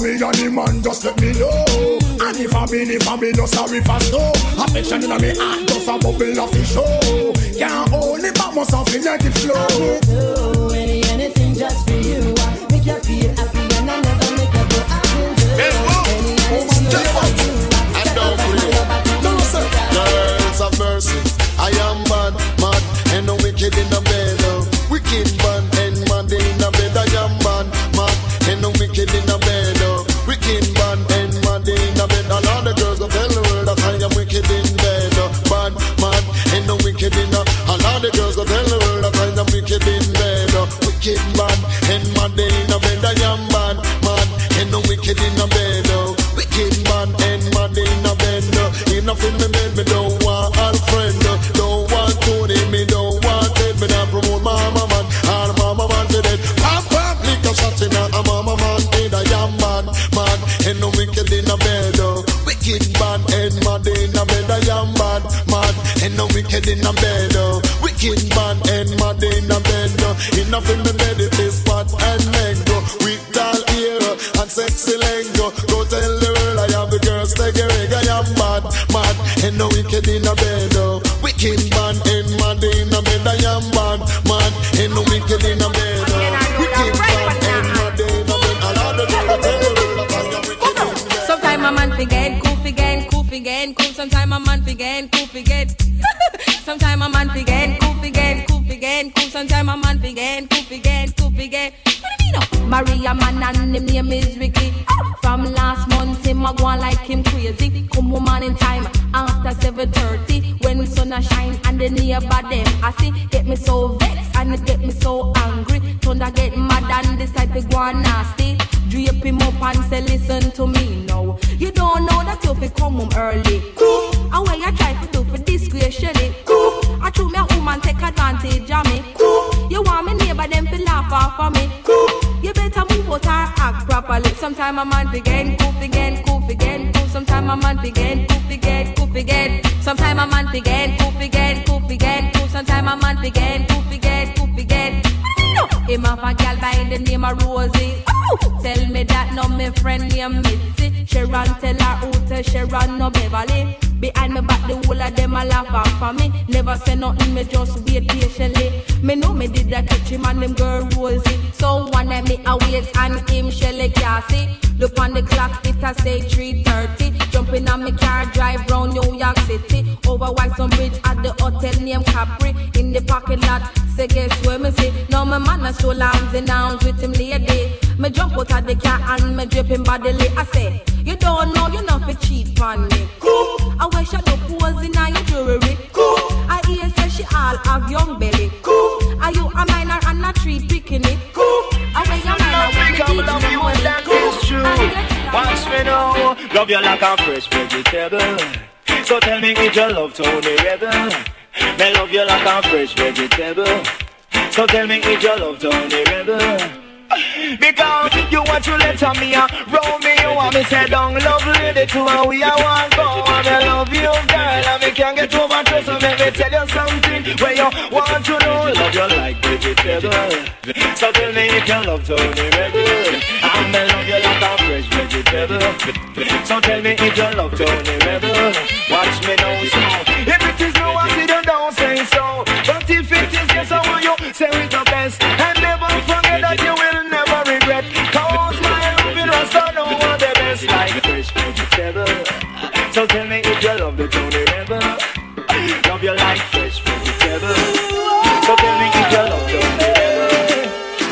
me and the man, just let me know. And if I be no sorry for show. Affection in me heart, just a bubble of the show. Can't hold it back, myself in the flow. I will do anything just for you. I make you feel happy and I never make you go. I will do anything just for you. And don't free. No, sir. Girls of mercy, I am bad, mad, and no wicked in the bed. Wicked man and mad in the bed. I am bad, mad, and no wicked in the bed. Wicked man and mad in the bed. All of the girls will tell the world that I am wicked in bed. Bad, mad, and no wicked in the. All of the girls will tell the world that I am wicked in bed. Wicked man and mad in the bed. I am bad, mad, and no wicked in the bed. Wicked man and mad in the bed. Enough in the bed, me don't want a friend. Don't want Tony, me don't want it. Me not promote mama man, and mama man to dead. Pop, pop, lick a shot in a mama man. I am man, man, and no wicked in the bed. Wicked man and mad in the bed. I am bad, mad, and no wicked in the bed. Wicked man and mad in the bed. Enough in the bed, it is fat and mango. With tall ear and sexy lengo. Go tell the world I have the girls take a rig. I am bad, mad, and no wicked in the bed. Wicked man and mad in the bed. I am bad, mad, and no wicked in the bed. Wicked man and mad in the bed. I love the girl tell the world that I am wicked in the bed. Sometimes a man forget, cool. Sometimes a man forget, cool. Sometimes a man forget, cool. Sometimes a man forget, cool. What do you mean now? Maria man and him name is Ricky. From last month him a go on like him crazy. Come home in time after 7:30 when the sun a shine and the neighbor them I see get me so vexed and it get me so angry. Thunder get mad and decide to go on nasty. Drape him up and say listen to me now. You don't know that you fi come home early. Cool. And what you try to do for disgracefully. Cool. I told me a woman take advantage of me. Cool. You want me neighbor them fi laugh off of me. Cool. You better move out or act properly. Sometime a man forget, cool. Sometime a man forget, cool. Sometime a man forget, cool. Sometime a man forget, cool. No, him have a gal by the name of Rosie. Oh, tell me that no me friend named Mitzi. Sharon tell her who to Sharon no Beverly. Behind me back the whole of them a laugh off for me. Never say nothing, me just wait patiently. Me know me did that touch him and them girl Rosie. So one night me a wait and him Shelly Cassie. Look on the clock, it a say 3:30. Jumping on me car, drive round New York City. Over Whitestone Bridge at the hotel named Capri. In the parking lot, say guess where me see. Now my man a show arms and arms with him lady. Me jump out of the car and me drip him bodily. I say, you don't know you not fi cheat on me. Cool. I wear shadow pose in your jewelry. Cool. I hear say she all have young belly. Cool. Are you a minor and a tree picking it? Cool. I wear your minor when me teach you money. Cool. Watch me now, love you like a fresh vegetable. So tell me if you love Tony Rebel. Me love you like a fresh vegetable. So tell me if you love Tony Rebel. Because you want to let me roll me, you want me say down love lady to and we are one go. And I love you girl and me can't get over to. So let me tell you something where you want to know. Love you like vegetable. So tell me if you love Tony Rebel. And I love you like a fresh vegetable. So tell me if you love Tony Rebel. Watch me now so. If it is no I see you don't say so. But if it is yes I want you say it the best. And never forget that you will never regret. Cause my love is also no one the best. Like fresh vegetable. So tell me if you love the Tony Rebel. Love you like fresh vegetable. So tell me if you love Tony Rebel.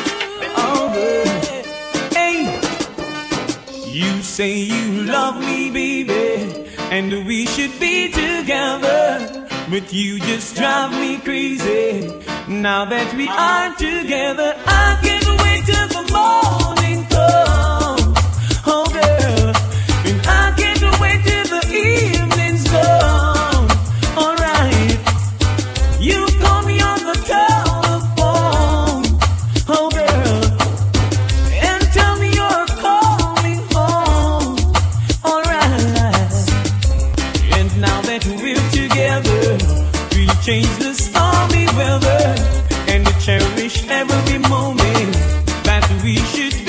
Oh, hey. You say you love me, baby, and we should be together. But you just drive me crazy. Now that we are together, I can't wait till the morning comes. Oh girl, and I can't wait till the evening's come. Alright, you call me on the telephone. Oh girl, and tell me you're calling home. Alright, and now that we're together, we'll change the stormy weather and cherish every moment that we should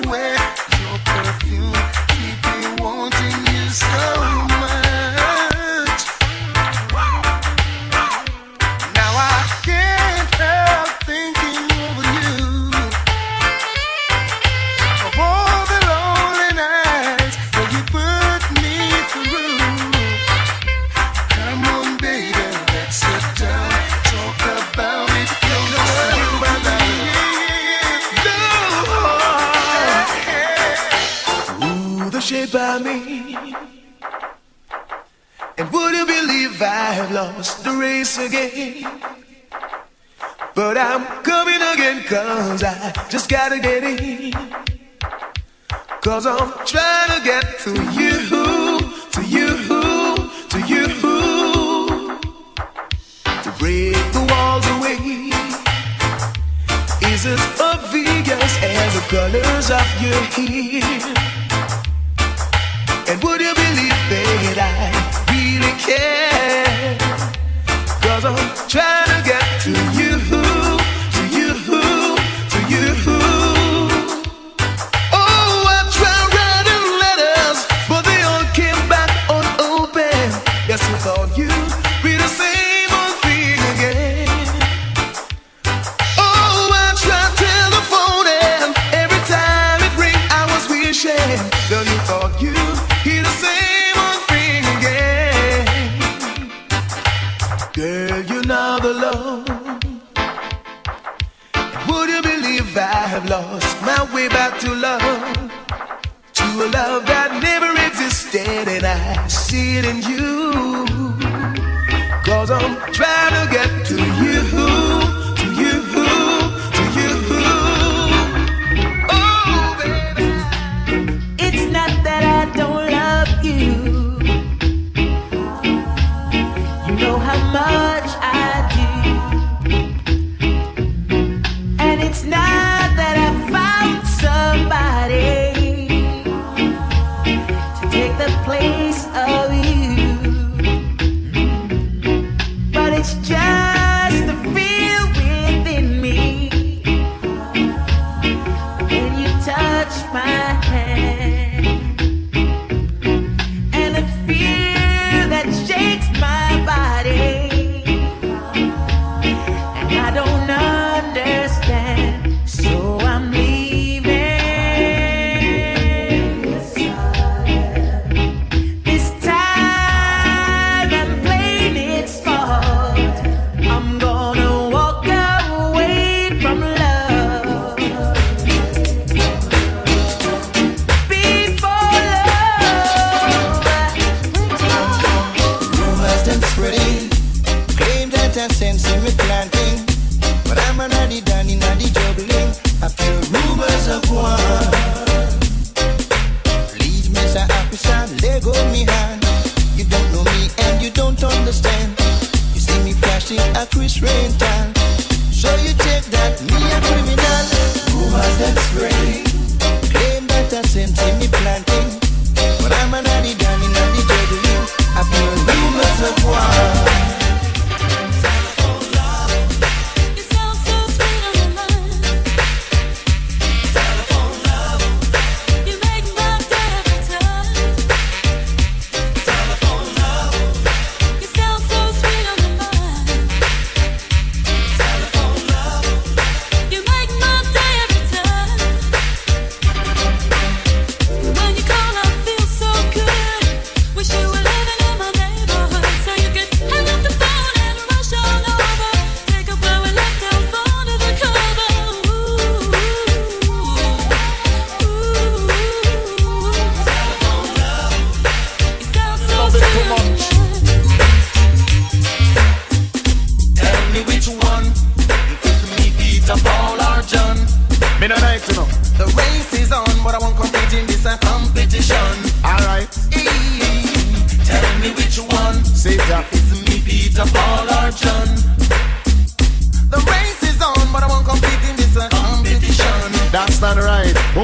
swear your perfume keep me wanting you so much. Now I can't help thinking of you, of all the lonely nights that you put me through. Come on, baby, let's sit down, talk about it. The shape of me. And would you believe I have lost the race again? But I'm coming again, cause I just gotta get in. Cause I'm trying to get to you, to you, to you. To break the walls away is as obvious as the colors of your hair. And would you believe that I really care? Cause I'm trying to get to you, to you, to you. Oh, I tried writing letters, but they all came back unopened. Yes, I thought you'd be the same old thing again. Oh, I tried telephone and every time it rang I was wishing that you thought you'd hear the same old thing again. Girl, you're not alone. And would you believe I have lost my way back to love? To a love that never existed, and I see it in you. Cause I'm trying to get to you, to you, to you. Oh, baby. It's not that I don't love you. You know how much I do. And it's not that I found somebody to take the place of you. But it's just the feel within me when you touch my hand. And the fear that shakes my body, and I don't understand, so I'm leaving. This time I'm playing it smart. I'm gonna walk away from love. Be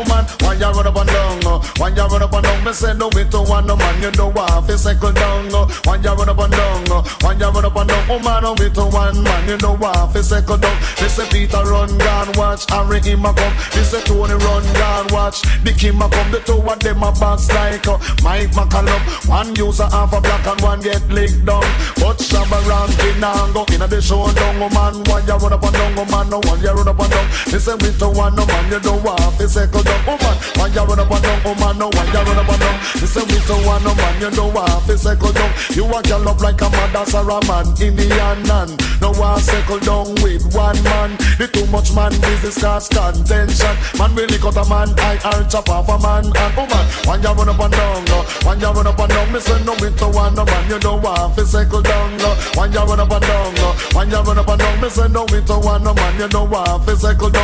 Woman, when you run up and down, when you run up and down, me say no way to one no man, you know what fi settle down. When you run up and down, when you run up and down, woman, no way to one man, you know what fi settle down. Me say Peter run gone watch, Harry him a come. Me say Tony run gone watch, the Kim a come. The two of them a box like Mike McCallum. One user half a black and one get licked down. But Shabba Rankin and go inna the show down, woman. When you run up and down, woman, no one you run up and down. Me say we to one no man, you know what fi settle down, woman. When you run up and down, woman, no one you run up and down. Me say we to one no man, you know what fi settle down. You a girl up like a mother Saraman, Indian man. No one settle down with one man. The too much man business cause contention. Man really cut a man, I chop off a man and woman. When you run up and down, when you run up and down, me say no with to one no man, you know what fi settle down. When you run up and down, when you run up and down, me say no with to one no man, you know what fi settle down.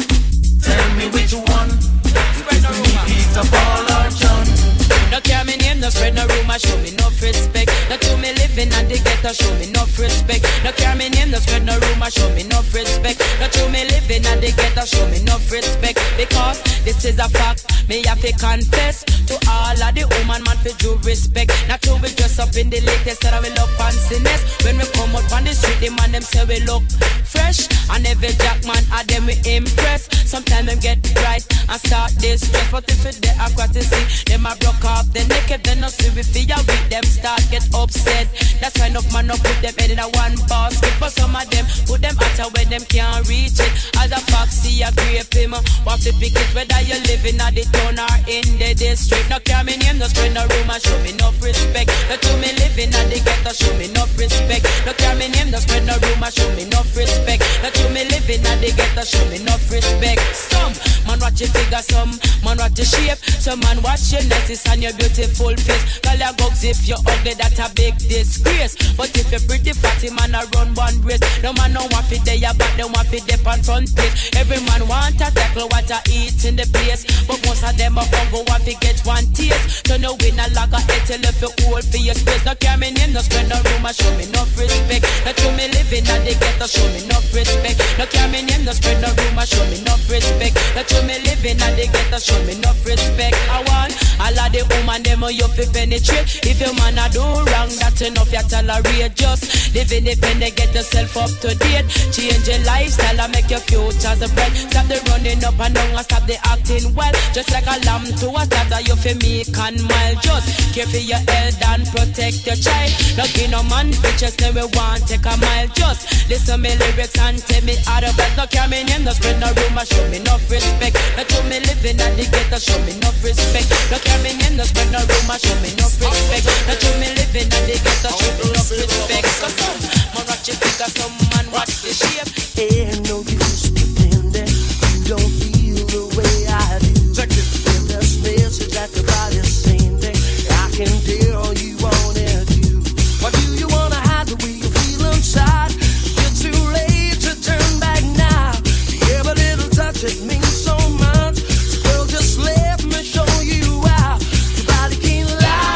Tell me which one. Spread no rumor. Peter, Paul or John. No care me name, no spread no rumor. Show me no respect. No to me living and the ghetto. Show me no respect. No care me name, no spread no rumor. Show me no respect. No to me living and the ghetto. Show me no respect. Because this is a fact. Me have to confess to all of the woman man for due respect. Not to we dress up in the latest that we look fanciness. When we come out on the street, the man them say we look fresh. And every jack man of them we impress. Sometimes them get right and start this stress. But if it's there across the sea, them a broke off the neck. If they not see we feel with them, start get upset. That's why enough man up put them head in a one basket. But some of them put them out where them can't reach it. As a foxy a grape him, what to pick it whether you living at the town or in the district. No care me name, no spread no rumor, show me no respect. No to me living at the ghetto, show me no respect. No care me name, no spread no rumor, show me no respect. No to me living at the ghetto, show me no respect. Some man watch your figure, some man watch your shape, some man watch your necklace and your beautiful face. Call your gugs if you're ugly, that's a big disgrace. But if you're pretty fatty, man a run one race. No man no want fit there, but they want fit there on front page. Every man want a tackle what I eat in the place, but most of them a hunger want to get one taste. So no win a log a head till if you hold for your space. No care me name, no spread no rumor, show me no respect. No to me living at the ghetto, show me no respect. No care me name, no spread no rumor, show me no respect. No to me living at the ghetto, show me no respect. I want all of the woman them you fi penetrate. If your man a do wrong, that's enough you tolerate. Just live independent, get yourself up to date. Change your lifestyle and make your future bright. Stop the running up and down and stop the acting well. Just like a lamb to a slaughter, you fi meek and mild. Just care for your health and protect your child. Not give no man bitches, then we want take a mile. Just listen me lyrics and tell me how to best. No care me name, no spread no rumor, show me no respect. No to me living at the ghetto, show me no respect. No care me name, no spread no rumor, show me no respect. No to me living at the ghetto, show me no respect. So some man watch your figure, some man watch the shape. Ain't no use pretending you don't feel the way I do. Check it. In this message that your body's sending, I can tell you wanna do. What do you wanna hide the way you feel inside? You're too late to turn back now. Every little touch it means so much. So girl, just let me show you out. Your body can't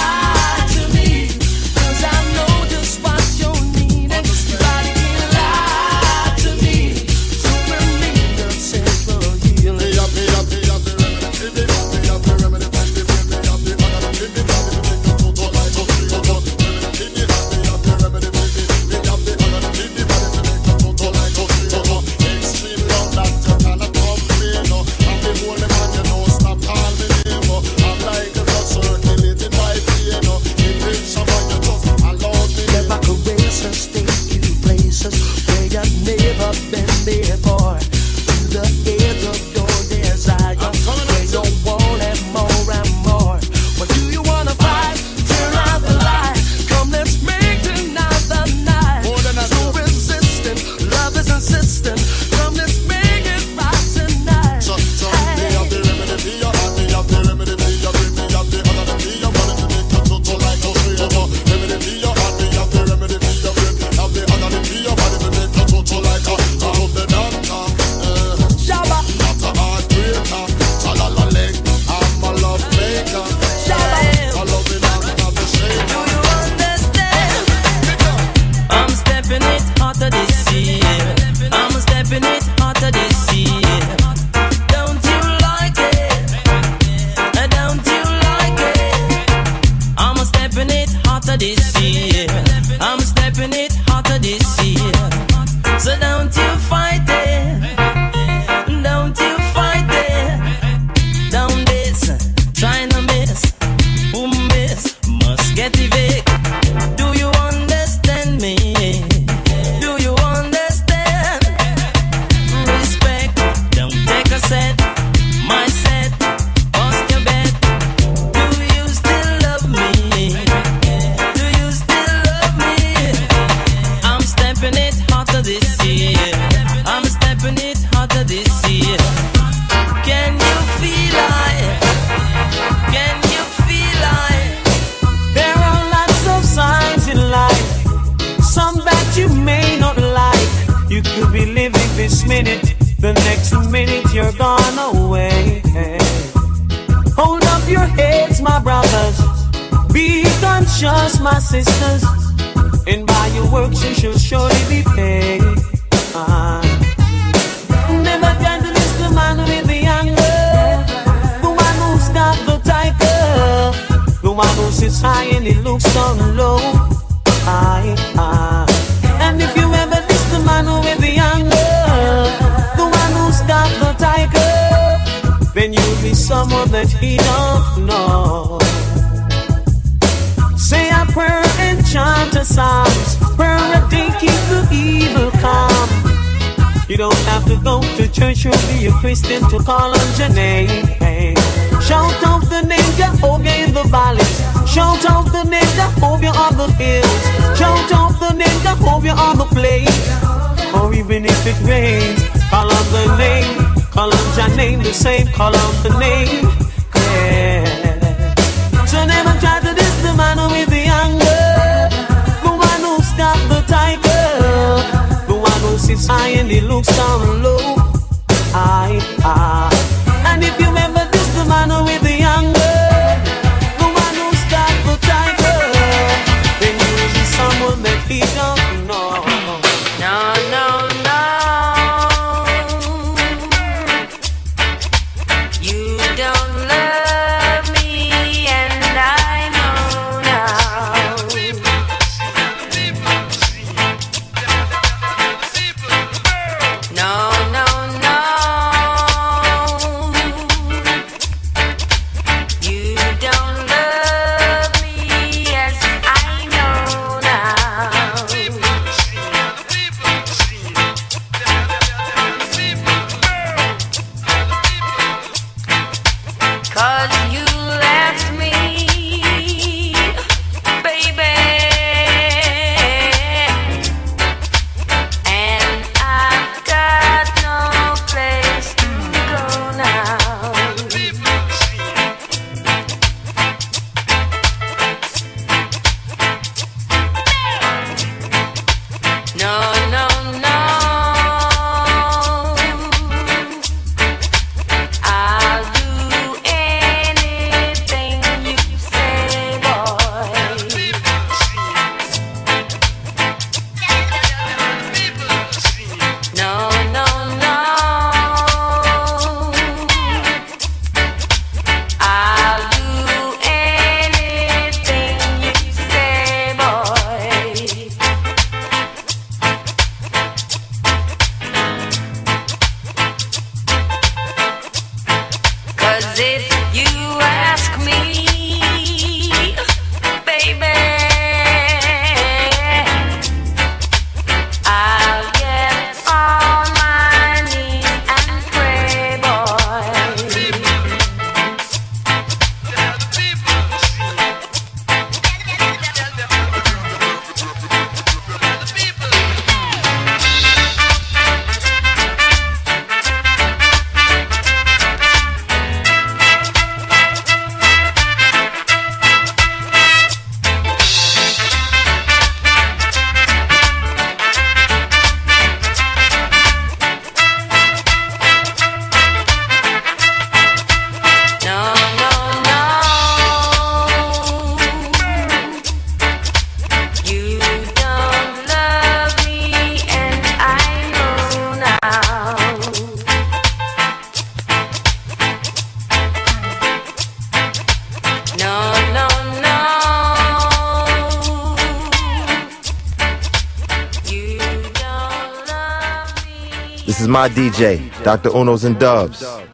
lie to me, 'cause I know just what you're needing. Your body can't lie to me, run away. Hold up your heads, my brothers. Be conscious, my sisters. And by your works you shall surely be paid. Never try to miss the man with the anger, the one who's got the tiger, the one who sits high and he looks down low. And if you ever miss the man with the anger, the one who's got the tiger, then you'll be someone that he don't know. Say a prayer and chant a psalms. Prayer a day keep the evil calm. You don't have to go to church or be a Christian to call on your name. Shout out the name Jehovah in the valleys. Shout out the name Jehovah on the hills. Shout out the name Jehovah on the plains. Or even if it rains, call on the name. Call on your name the same. Call on the name. Yeah. So never try to diss the man with the anger, the one who's got the tiger, the one who sits high and he looks down low. And if you remember this, the man with the anger, the one who's got the tiger, then you'll be someone that he don't know. No, no, no. You don't love me, and I know now. No, no, no. You don't love me, yes, I know now. 'Cause you left me, baby, and I've got no place to go now. No, no, no. I'll do anything you say, boy. No, no, no. I'll do anything you say, boy. 'Cause if you ask me, baby, I'll get on my knees and pray, boy. No, no, no. You don't love me, and I know now. No, no, no. You don't love me. This is my DJ, Dr. Unos and Dubs.